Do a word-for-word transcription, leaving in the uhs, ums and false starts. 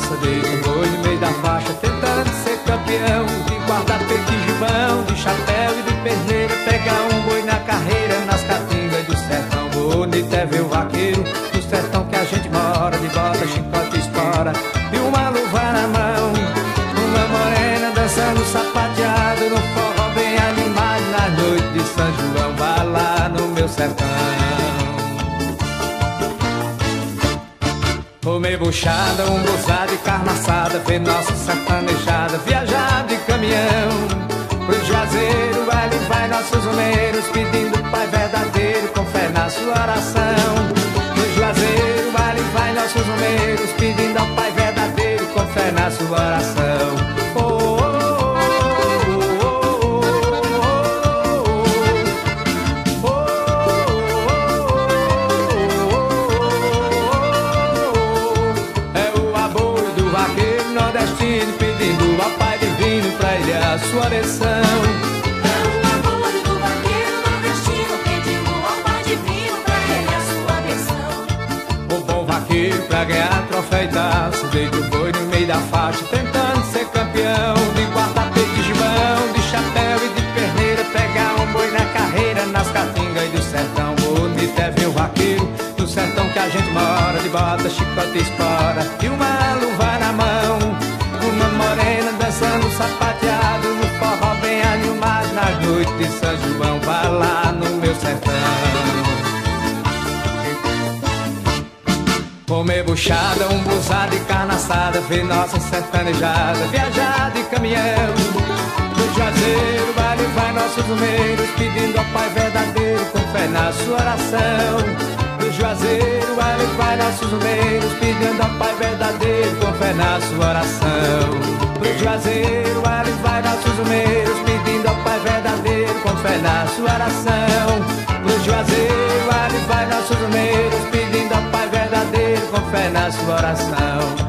apeitaça, deita um boi no meio da faixa, tentando ser campeão, de guarda-peito de gibão, de chapéu e de perneira, pegar um boi na carreira, nas caatingas do sertão. Bonito é ver o vaqueiro do sertão que a gente mora, de bota, chicote e espora, e uma luva na mão, uma morena dançando sapateado no forró bem animado, nas noites de São João, vai lá no meu sertão. Comer buchada, um gozado e carne assada, ver nossa sertanejada, viajar de caminhão pro Juazeiro, ali vai nossos romeiros, pedindo Pai verdadeiro, com fé na sua oração. No Juazeiro, ali vai nossos romeiros, pedindo ao Pai verdadeiro, com fé na sua oração. Oh, oh, nordestino, pedindo ao Pai divino pra ele a sua direção. É o amor do vaqueiro nordestino, pedindo ao Pai divino pra ele a sua direção. O bom vaqueiro pra ganhar troféu e taça, deita o boi no meio da faixa, tentando ser campeão, de guarda-peito de gibão, de chapéu e de perneira, pegar um boi na carreira, nas caatingas e do sertão. Bonito é ver o vaqueiro do sertão que a gente mora, de bota, chicote e espora, e uma luva na mão, uma morena dançando sapateado no forró bem animado, nas noites de São João, vai lá no meu sertão. Comer buchada, um buzado e carne assada, ver nossa sertanejada, viajar de caminhão do Juazeiro, vale vai nossos rumeiros, pedindo ao Pai verdadeiro, com fé na sua oração. Do Juazeiro, ali vai nossos rumeiros, pedindo ao Pai verdadeiro, com fé na sua oração. Do Juazeiro, ali vai nossos rumeiros, pedindo ao Pai verdadeiro, com fé na sua oração. Do Juazeiro, ali vai nossos rumeiros, pedindo ao Pai verdadeiro, com fé na sua oração.